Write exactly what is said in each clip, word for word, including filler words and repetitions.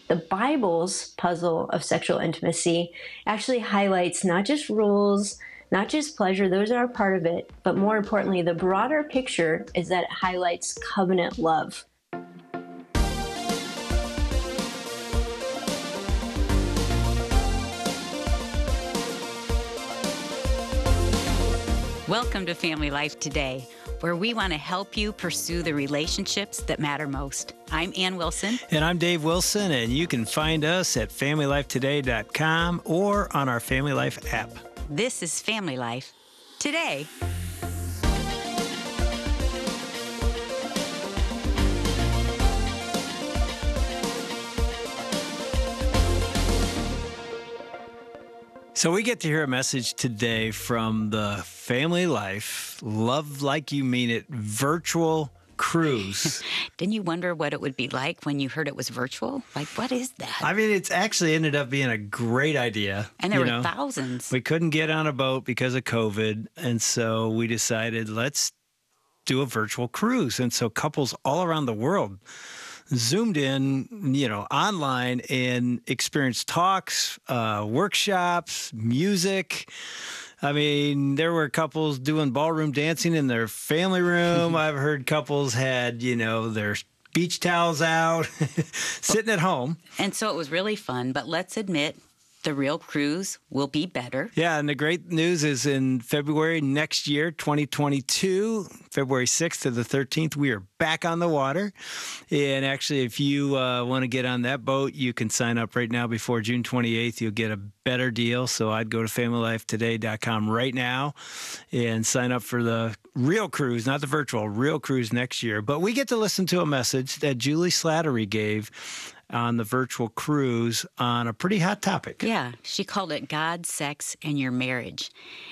The Bible's puzzle of sexual intimacy actually highlights not just rules, not just pleasure, those are a part of it, but more importantly, the broader picture is that it highlights covenant love. Welcome to Family Life Today, where we want to help you pursue the relationships that matter most. I'm Ann Wilson. And I'm Dave Wilson, and you can find us at family life today dot com or on our Family Life app. This is Family Life Today. So we get to hear a message today from the Family Life Love Like You Mean It virtual cruise. Didn't you wonder what it would be like when you heard it was virtual? Like, what is that? I mean, it's actually ended up being a great idea. And there you were know? thousands. We couldn't get on a boat because of COVID, and so we decided let's do a virtual cruise. And so couples all around the world Zoomed in, you know, online and experienced talks, uh, workshops, music. I mean, there were couples doing ballroom dancing in their family room. I've heard couples had, you know, their beach towels out, sitting at home. And so it was really fun, but let's admit, the real cruise will be better. Yeah, and the great news is in February next year, twenty twenty-two, February sixth to the thirteenth, we are back on the water. And actually, if you uh, want to get on that boat, you can sign up right now before June twenty-eighth. You'll get a better deal. So I'd go to family life today dot com right now and sign up for the real cruise, not the virtual, real cruise next year. But we get to listen to a message that Julie Slattery gave on the virtual cruise on a pretty hot topic. Yeah, she called it God, Sex, and Your Marriage.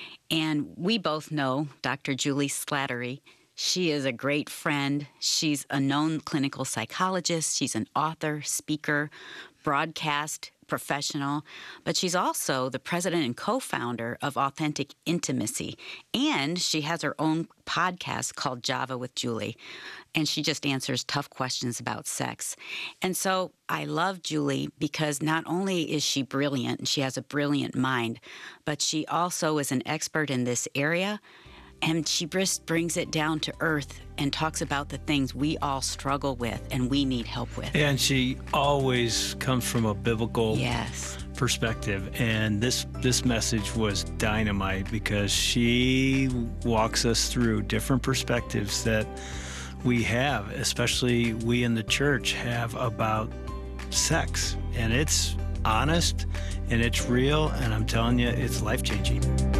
And we both know Doctor Julie Slattery. She is a great friend. She's a known clinical psychologist. She's an author, speaker, broadcast professional, but she's also the president and co-founder of Authentic Intimacy. And she has her own podcast called Java with Julie. And she just answers tough questions about sex. And so I love Julie because not only is she brilliant, and she has a brilliant mind, but she also is an expert in this area. And she just brings it down to earth and talks about the things we all struggle with and we need help with. And she always comes from a biblical yes. perspective. And this this message was dynamite because she walks us through different perspectives that we have, especially we in the church have about sex. And it's honest and it's real. And I'm telling you, it's life-changing.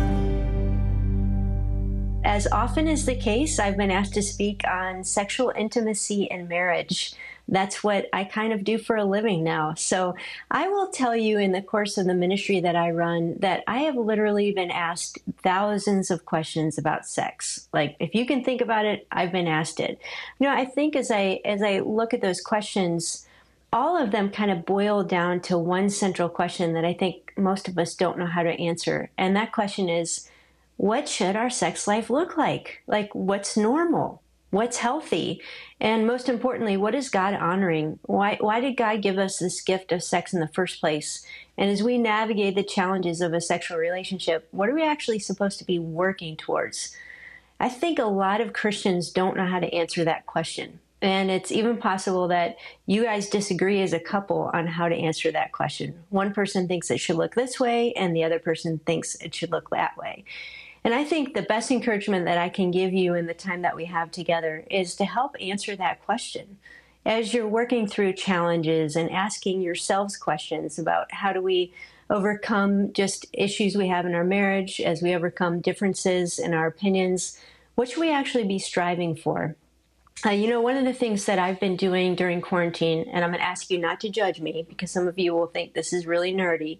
As often is the case, I've been asked to speak on sexual intimacy and marriage. That's what I kind of do for a living now. So I will tell you in the course of the ministry that I run that I have literally been asked thousands of questions about sex. Like, if you can think about it, I've been asked it. You know, I think as I as I look at those questions, all of them kind of boil down to one central question that I think most of us don't know how to answer. And that question is, what should our sex life look like? Like, what's normal? What's healthy? And most importantly, what is God honoring? Why, why did God give us this gift of sex in the first place? And as we navigate the challenges of a sexual relationship, what are we actually supposed to be working towards? I think a lot of Christians don't know how to answer that question. And it's even possible that you guys disagree as a couple on how to answer that question. One person thinks it should look this way, and the other person thinks it should look that way. And I think the best encouragement that I can give you in the time that we have together is to help answer that question. As you're working through challenges and asking yourselves questions about how do we overcome just issues we have in our marriage, as we overcome differences in our opinions, what should we actually be striving for? Uh, you know, one of the things that I've been doing during quarantine, and I'm going to ask you not to judge me because some of you will think this is really nerdy,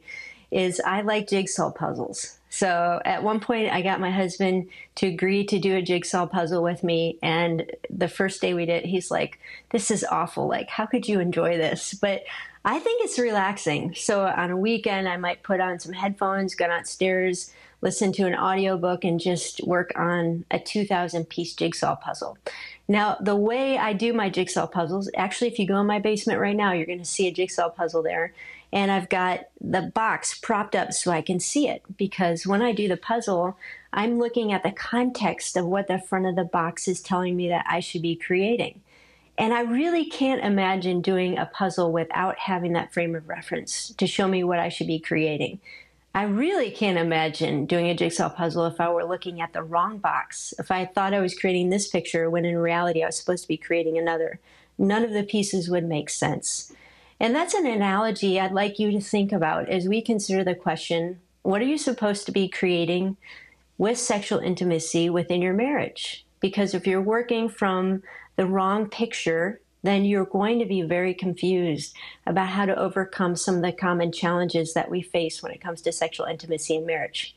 is I like jigsaw puzzles. So at one point, I got my husband to agree to do a jigsaw puzzle with me. And the first day we did, he's like, this is awful. Like, how could you enjoy this? But I think it's relaxing. So on a weekend, I might put on some headphones, go downstairs, listen to an audiobook, and just work on a two thousand piece jigsaw puzzle. Now, the way I do my jigsaw puzzles, actually, if you go in my basement right now, you're going to see a jigsaw puzzle there. And I've got the box propped up so I can see it, because when I do the puzzle, I'm looking at the context of what the front of the box is telling me that I should be creating. And I really can't imagine doing a puzzle without having that frame of reference to show me what I should be creating. I really can't imagine doing a jigsaw puzzle if I were looking at the wrong box, if I thought I was creating this picture when in reality I was supposed to be creating another. None of the pieces would make sense. And that's an analogy I'd like you to think about as we consider the question, what are you supposed to be creating with sexual intimacy within your marriage? Because if you're working from the wrong picture, then you're going to be very confused about how to overcome some of the common challenges that we face when it comes to sexual intimacy in marriage.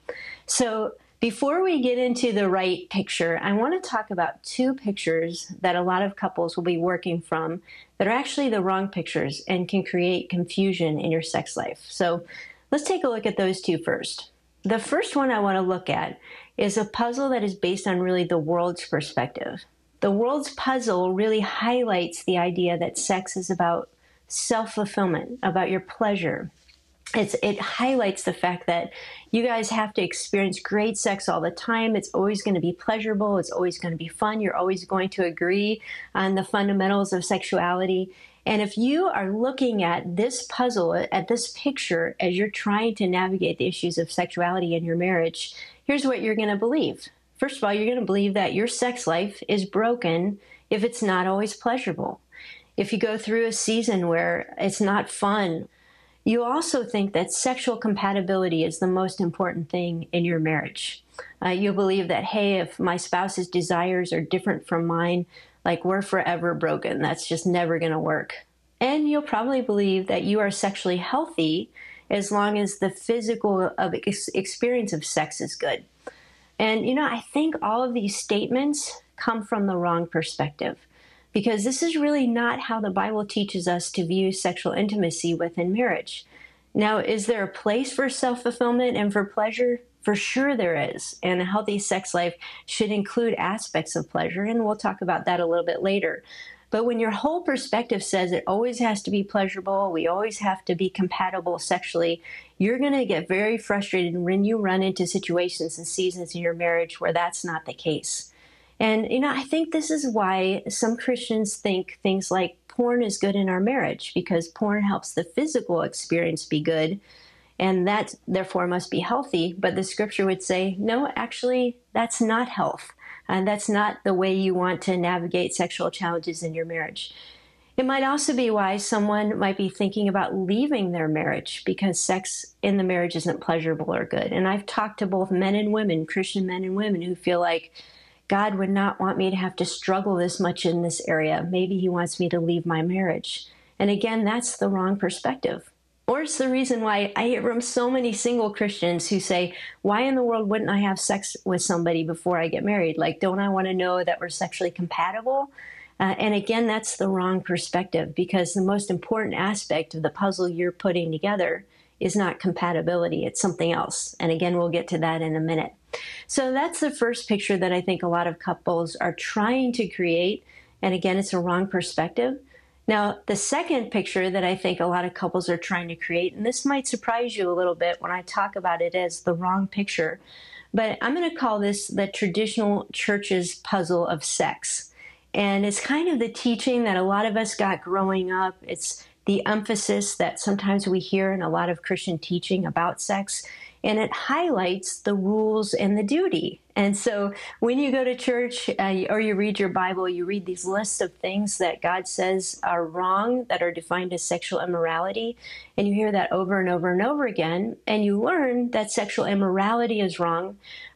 So before we get into the right picture, I want to talk about two pictures that a lot of couples will be working from that are actually the wrong pictures and can create confusion in your sex life. So let's take a look at those two first. The first one I want to look at is a puzzle that is based on really the world's perspective. The world's puzzle really highlights the idea that sex is about self-fulfillment, about your pleasure. It's, it highlights the fact that you guys have to experience great sex all the time. It's always going to be pleasurable. It's always going to be fun. You're always going to agree on the fundamentals of sexuality. And if you are looking at this puzzle, at this picture, as you're trying to navigate the issues of sexuality in your marriage, here's what you're going to believe. First of all, you're going to believe that your sex life is broken if it's not always pleasurable. If you go through a season where it's not fun, you also think that sexual compatibility is the most important thing in your marriage. Uh, you believe that, hey, if my spouse's desires are different from mine, like we're forever broken. That's just never going to work. And you'll probably believe that you are sexually healthy as long as the physical of ex- experience of sex is good. And, you know, I think all of these statements come from the wrong perspective, because this is really not how the Bible teaches us to view sexual intimacy within marriage. Now, is there a place for self-fulfillment and for pleasure? For sure there is. And a healthy sex life should include aspects of pleasure, and we'll talk about that a little bit later. But when your whole perspective says it always has to be pleasurable, we always have to be compatible sexually, you're going to get very frustrated when you run into situations and seasons in your marriage where that's not the case. And, you know, I think this is why some Christians think things like porn is good in our marriage, because porn helps the physical experience be good, and that therefore must be healthy. But the scripture would say, no, actually, that's not health. And that's not the way you want to navigate sexual challenges in your marriage. It might also be why someone might be thinking about leaving their marriage because sex in the marriage isn't pleasurable or good. And I've talked to both men and women, Christian men and women, who feel like God would not want me to have to struggle this much in this area. Maybe he wants me to leave my marriage. And again, that's the wrong perspective. Or it's the reason why I hear from so many single Christians who say, why in the world wouldn't I have sex with somebody before I get married? Like, don't I want to know that we're sexually compatible? Uh, and again, that's the wrong perspective, because the most important aspect of the puzzle you're putting together is not compatibility. It's something else. And again, we'll get to that in a minute. So that's the first picture that I think a lot of couples are trying to create. And again, it's a wrong perspective. Now, the second picture that I think a lot of couples are trying to create, and this might surprise you a little bit when I talk about it as the wrong picture, but I'm going to call this the traditional church's puzzle of sex. And it's kind of the teaching that a lot of us got growing up. It's the emphasis that sometimes we hear in a lot of Christian teaching about sex, and it highlights the rules and the duty. And so when you go to church uh, or you read your Bible, you read these lists of things that God says are wrong, that are defined as sexual immorality, and you hear that over and over and over again, and you learn that sexual immorality is wrong,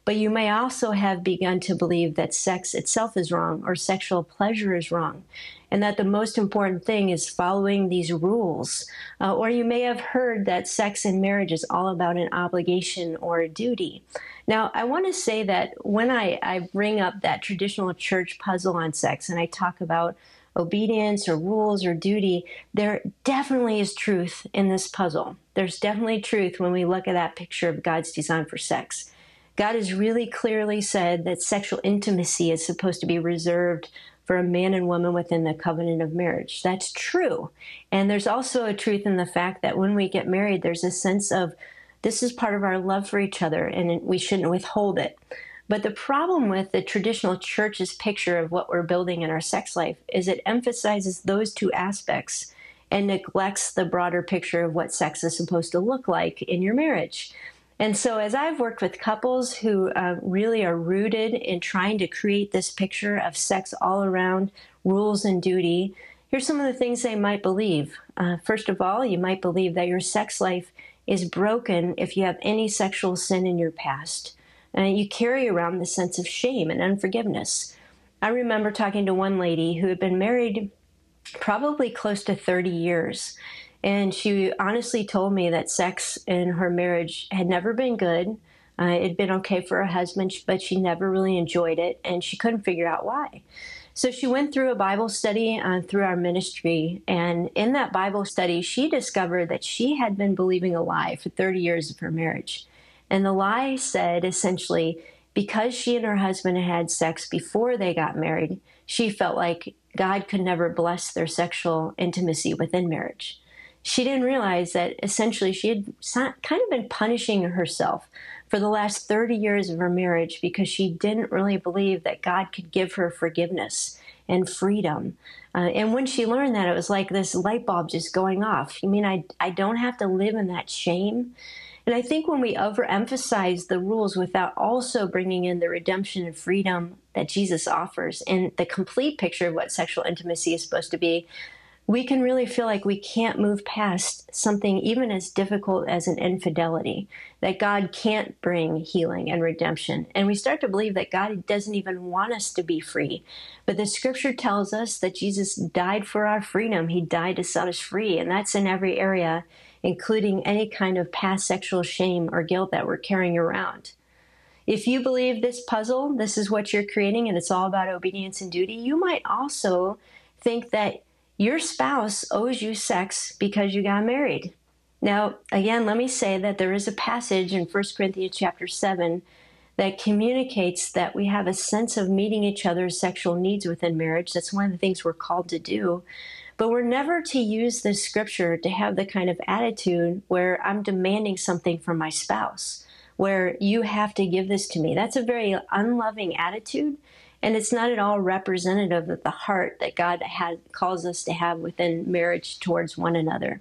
But you may also have begun to believe that sex itself is wrong or sexual pleasure is wrong, and that the most important thing is following these rules. Uh, or you may have heard that sex in marriage is all about an obligation or a duty. Now, I want to say that when I, I bring up that traditional church puzzle on sex and I talk about obedience or rules or duty, there definitely is truth in this puzzle. There's definitely truth when we look at that picture of God's design for sex. God has really clearly said that sexual intimacy is supposed to be reserved for a man and woman within the covenant of marriage. That's true. And there's also a truth in the fact that when we get married, there's a sense of this is part of our love for each other, and we shouldn't withhold it. But the problem with the traditional church's picture of what we're building in our sex life is it emphasizes those two aspects and neglects the broader picture of what sex is supposed to look like in your marriage. And so as I've worked with couples who uh, really are rooted in trying to create this picture of sex all around rules and duty, here's some of the things they might believe. Uh, first of all, you might believe that your sex life is broken if you have any sexual sin in your past. Uh, you carry around the sense of shame and unforgiveness. I remember talking to one lady who had been married probably close to thirty years. And she honestly told me that sex in her marriage had never been good. Uh, it had been okay for her husband, but she never really enjoyed it, and she couldn't figure out why. So she went through a Bible study uh, through our ministry, and in that Bible study, she discovered that she had been believing a lie for thirty years of her marriage. And the lie said, essentially, because she and her husband had sex before they got married, she felt like God could never bless their sexual intimacy within marriage. She didn't realize that essentially she had kind of been punishing herself for the last thirty years of her marriage because she didn't really believe that God could give her forgiveness and freedom. Uh, and when she learned that, it was like this light bulb just going off. You mean I, I don't have to live in that shame? And I think when we overemphasize the rules without also bringing in the redemption and freedom that Jesus offers and the complete picture of what sexual intimacy is supposed to be, we can really feel like we can't move past something even as difficult as an infidelity, that God can't bring healing and redemption. And we start to believe that God doesn't even want us to be free. But the scripture tells us that Jesus died for our freedom. He died to set us free. And that's in every area, including any kind of past sexual shame or guilt that we're carrying around. If you believe this puzzle, this is what you're creating, and it's all about obedience and duty, you might also think that your spouse owes you sex because you got married. Now, again, let me say that there is a passage in First Corinthians chapter seven that communicates that we have a sense of meeting each other's sexual needs within marriage. That's one of the things we're called to do. But we're never to use this scripture to have the kind of attitude where I'm demanding something from my spouse, where you have to give this to me. That's a very unloving attitude. And it's not at all representative of the heart that God has, calls us to have within marriage towards one another.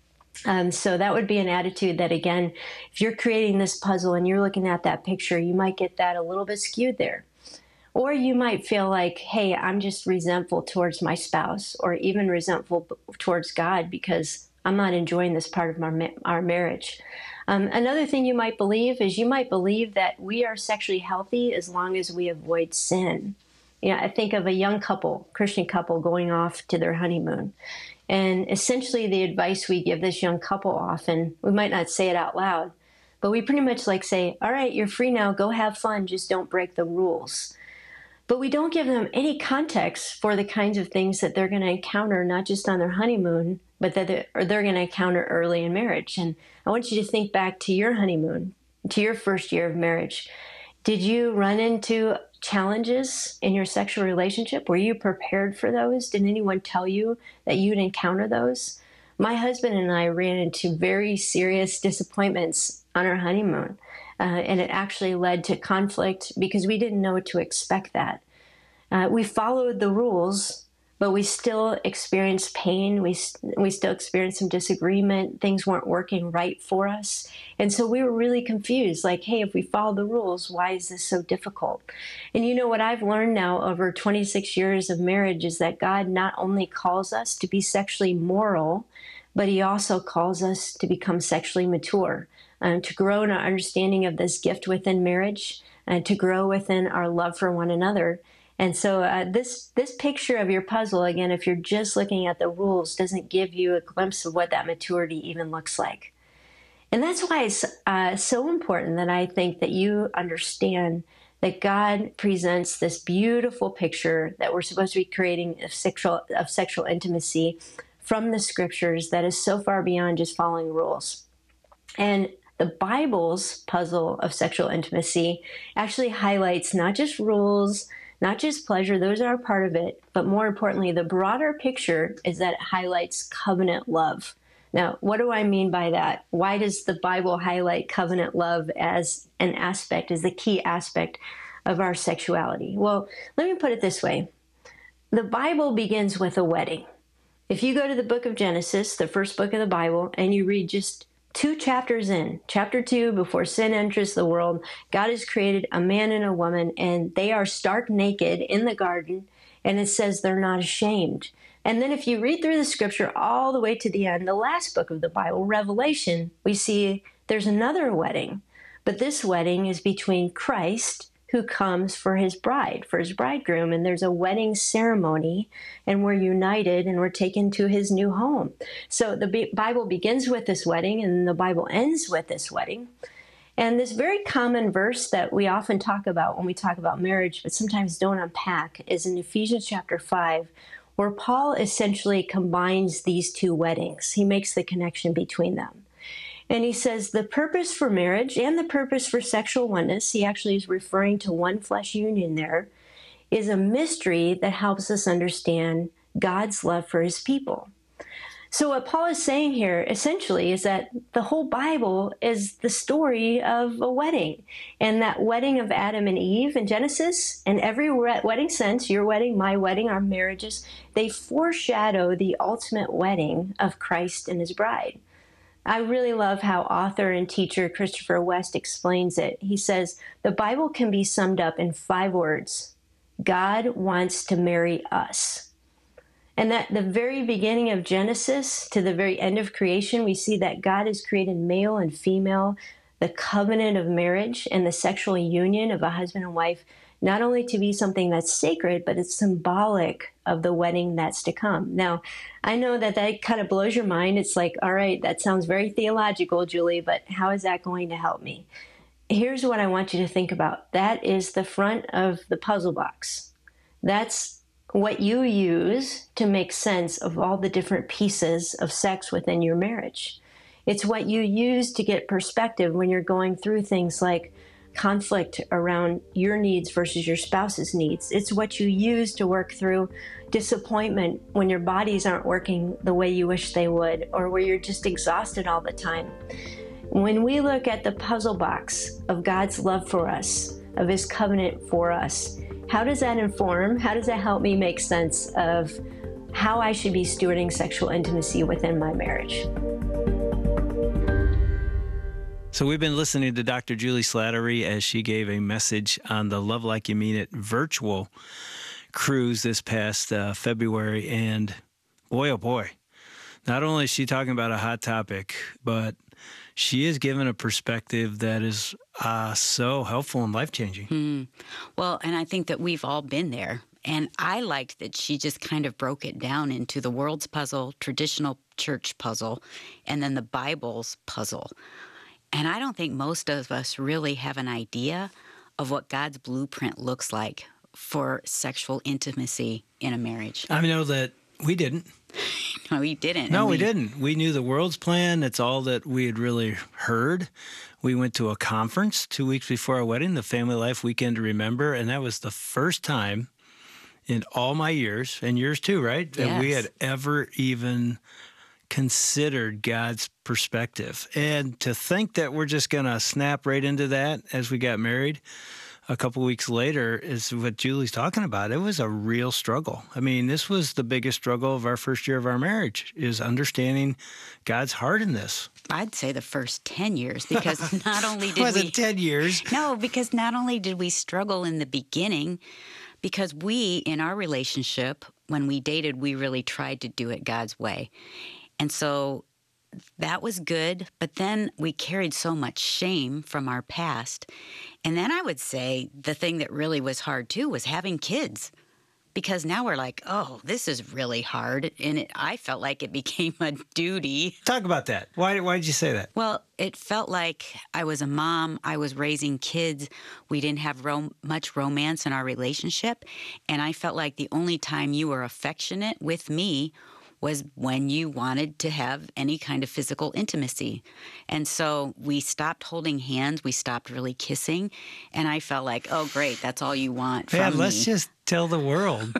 Um, so that would be an attitude that, again, if you're creating this puzzle and you're looking at that picture, you might get that a little bit skewed there. Or you might feel like, hey, I'm just resentful towards my spouse, or even resentful towards God because I'm not enjoying this part of my, our marriage. Um, another thing you might believe is you might believe that we are sexually healthy as long as we avoid sin. You know, I think of a young couple, Christian couple, going off to their honeymoon. And essentially the advice we give this young couple often, we might not say it out loud, but we pretty much like say, all right, you're free now, go have fun, just don't break the rules. But we don't give them any context for the kinds of things that they're going to encounter, not just on their honeymoon, but that they're, or they're going to encounter early in marriage. And I want you to think back to your honeymoon, to your first year of marriage. Did you run into challenges in your sexual relationship? Were you prepared for those? Did anyone tell you that you'd encounter those? My husband and I ran into very serious disappointments on our honeymoon. Uh, and it actually led to conflict because we didn't know to expect that. Uh, we followed the rules, but we still experienced pain. We, we still experienced some disagreement. Things weren't working right for us. And so we were really confused, like, hey, if we follow the rules, why is this so difficult? And you know what I've learned now over twenty-six years of marriage is that God not only calls us to be sexually moral, but he also calls us to become sexually mature. Um, to grow in our understanding of this gift within marriage, uh, to grow within our love for one another. And so uh, this this picture of your puzzle, again, if you're just looking at the rules, doesn't give you a glimpse of what that maturity even looks like. And that's why it's uh, so important that I think that you understand that God presents this beautiful picture that we're supposed to be creating of sexual of sexual intimacy from the scriptures that is so far beyond just following rules. And the Bible's puzzle of sexual intimacy actually highlights not just rules, not just pleasure, those are a part of it, but more importantly, the broader picture is that it highlights covenant love. Now, what do I mean by that? Why does the Bible highlight covenant love as an aspect, as the key aspect of our sexuality? Well, let me put it this way. The Bible begins with a wedding. If you go to the book of Genesis, the first book of the Bible, and you read just two chapters in, chapter two, before sin enters the world, God has created a man and a woman, and they are stark naked in the garden, and it says they're not ashamed. And then if you read through the scripture all the way to the end, the last book of the Bible, Revelation, we see there's another wedding. But this wedding is between Christ, who comes for his bride, for his bridegroom, and there's a wedding ceremony, and we're united and we're taken to his new home. So the Bible begins with this wedding, and the Bible ends with this wedding. And this very common verse that we often talk about when we talk about marriage, but sometimes don't unpack, is in Ephesians chapter five, where Paul essentially combines these two weddings. He makes the connection between them. And he says the purpose for marriage and the purpose for sexual oneness, he actually is referring to one flesh union there, is a mystery that helps us understand God's love for his people. So what Paul is saying here essentially is that the whole Bible is the story of a wedding. And that wedding of Adam and Eve in Genesis, and every wedding since, your wedding, my wedding, our marriages, they foreshadow the ultimate wedding of Christ and his bride. I really love how author and teacher Christopher West explains it. He says, the Bible can be summed up in five words. God wants to marry us. And at the very beginning of Genesis to the very end of creation, we see that God has created male and female, the covenant of marriage and the sexual union of a husband and wife, not only to be something that's sacred, but it's symbolic of the wedding that's to come. Now, I know that that kind of blows your mind. It's like, all right, that sounds very theological, Julie, but how is that going to help me? Here's what I want you to think about. That is the front of the puzzle box. That's what you use to make sense of all the different pieces of sex within your marriage. It's what you use to get perspective when you're going through things like conflict around your needs versus your spouse's needs. It's what you use to work through disappointment when your bodies aren't working the way you wish they would, or where you're just exhausted all the time. When we look at the puzzle box of God's love for us, of his covenant for us, how does that inform, how does that help me make sense of how I should be stewarding sexual intimacy within my marriage? So we've been listening to Doctor Julie Slattery as she gave a message on the Love Like You Mean It virtual cruise this past uh, February. And boy, oh boy, not only is she talking about a hot topic, but she is given a perspective that is uh, so helpful and life-changing. Mm. Well, and I think that we've all been there. And I liked that she just kind of broke it down into the world's puzzle, traditional church puzzle, and then the Bible's puzzle. And I don't think most of us really have an idea of what God's blueprint looks like for sexual intimacy in a marriage. I know that we didn't. No, we didn't. No, we, we didn't. We knew the world's plan. That's all that we had really heard. We went to a conference two weeks before our wedding, the Family Life Weekend to Remember, and that was the first time in all my years, and yours too, right? Yes. That we had ever even considered God's perspective. And to think that we're just going to snap right into that as we got married a couple weeks later is what Julie's talking about. It was a real struggle. I mean, this was the biggest struggle of our first year of our marriage, is understanding God's heart in this. I'd say the first ten years, because not only did was we... it ten years? No, because not only did we struggle in the beginning, because we, in our relationship, when we dated, we really tried to do it God's way. And so that was good. But then we carried so much shame from our past. And then I would say the thing that really was hard too was having kids. Because now we're like, oh, this is really hard. And it, I felt like it became a duty. Talk about that. Why, why did you say that? Well, it felt like I was a mom. I was raising kids. We didn't have rom- much romance in our relationship. And I felt like the only time you were affectionate with me was when you wanted to have any kind of physical intimacy. And so we stopped holding hands. We stopped really kissing. And I felt like, oh, great, that's all you want from Yeah, me. let's just tell the world.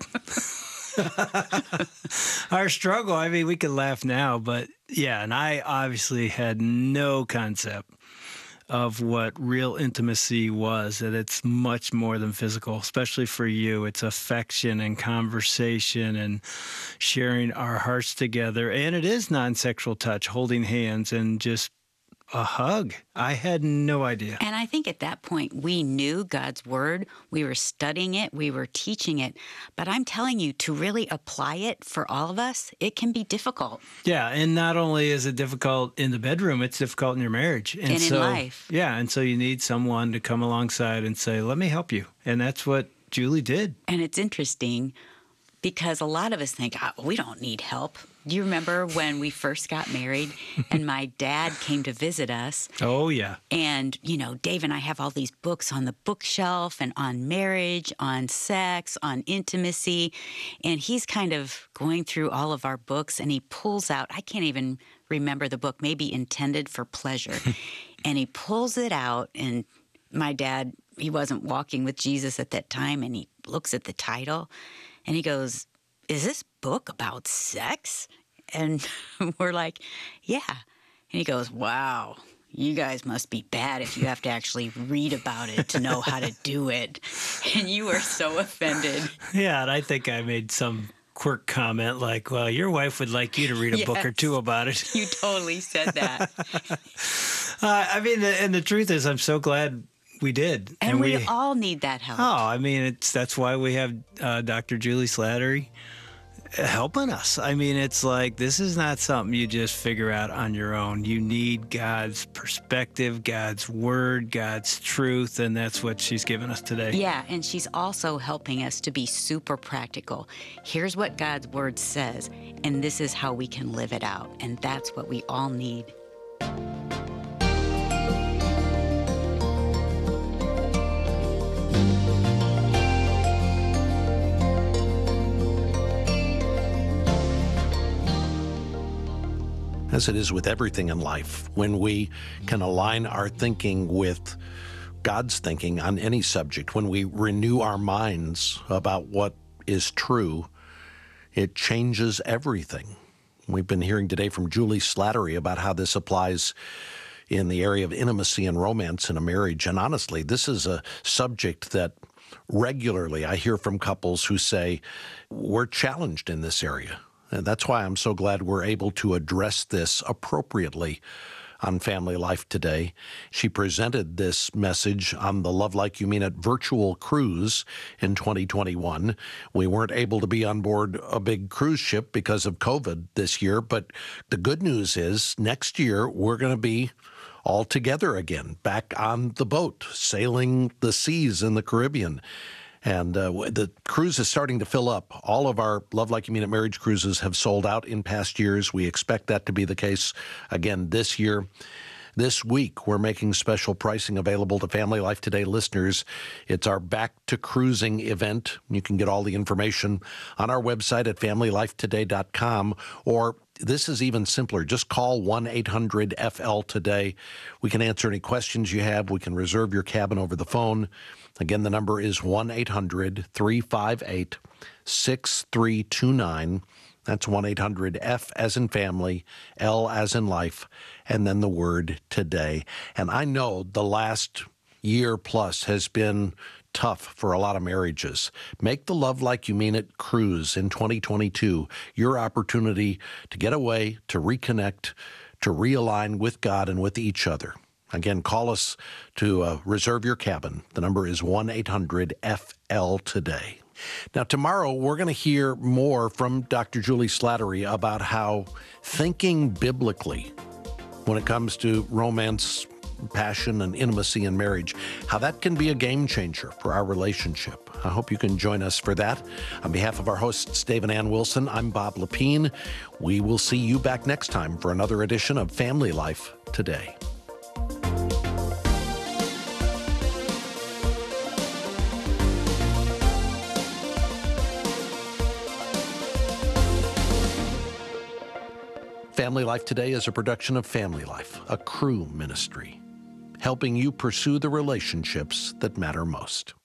Our struggle, I mean, we could laugh now, but yeah, and I obviously had no concept of what real intimacy was, that it's much more than physical, especially for you. It's affection and conversation and sharing our hearts together. And it is non-sexual touch, holding hands and just a hug. I had no idea. And I think at that point, we knew God's word. We were studying it. We were teaching it. But I'm telling you, to really apply it for all of us, it can be difficult. Yeah. And not only is it difficult in the bedroom, it's difficult in your marriage. And, and so, in life. Yeah. And so you need someone to come alongside and say, let me help you. And that's what Julie did. And it's interesting because a lot of us think, oh, we don't need help. Do you remember when we first got married and my dad came to visit us? Oh, yeah. And, you know, Dave and I have all these books on the bookshelf and on marriage, on sex, on intimacy. And he's kind of going through all of our books and he pulls out, I can't even remember the book, maybe Intended for Pleasure. And he pulls it out and my dad, he wasn't walking with Jesus at that time. And he looks at the title and he goes, is this book about sex? And we're like, yeah. And he goes, wow, you guys must be bad if you have to actually read about it to know how to do it. And you were so offended. Yeah, and I think I made some quirk comment like, well, your wife would like you to read a Yes. book or two about it. You totally said that. uh, I mean, and the truth is, I'm so glad we did. And, and we, we all need that help. Oh, I mean, it's that's why we have uh, Doctor Julie Slattery helping us. I mean, it's like, this is not something you just figure out on your own. You need God's perspective, God's word, God's truth, and that's what she's given us today. Yeah, and she's also helping us to be super practical. Here's what God's word says, and this is how we can live it out, and that's what we all need. As it is with everything in life, when we can align our thinking with God's thinking on any subject, when we renew our minds about what is true, it changes everything. We've been hearing today from Julie Slattery about how this applies in the area of intimacy and romance in a marriage. And honestly, this is a subject that regularly I hear from couples who say, we're challenged in this area. And that's why I'm so glad we're able to address this appropriately on Family Life today. She presented this message on the Love Like You Mean It virtual cruise in twenty twenty-one. We weren't able to be on board a big cruise ship because of COVID this year, but the good news is next year we're going to be all together again, back on the boat, sailing the seas in the Caribbean. And uh, the cruise is starting to fill up. All of our Love Like You Mean It marriage cruises have sold out in past years. We expect that to be the case again this year. This week, we're making special pricing available to Family Life Today listeners. It's our Back to Cruising event. You can get all the information on our website at family life today dot com, or this is even simpler. Just call one eight hundred F L today. We can answer any questions you have. We can reserve your cabin over the phone. Again, the number is one eight hundred three five eight six three two nine. That's one eight hundred F as in family, L as in life, and then the word today. And I know the last year plus has been tough for a lot of marriages. Make the Love Like You Mean It cruise in twenty twenty-two your opportunity to get away, to reconnect, to realign with God and with each other. Again, call us to uh, reserve your cabin. The number is one eight hundred F L today. Now, tomorrow, we're going to hear more from Doctor Julie Slattery about how thinking biblically when it comes to romance, passion, and intimacy in marriage, how that can be a game changer for our relationship. I hope you can join us for that. On behalf of our hosts, Dave and Ann Wilson, I'm Bob Lepine. We will see you back next time for another edition of Family Life Today. Family Life Today is a production of Family Life, a Cru ministry, helping you pursue the relationships that matter most.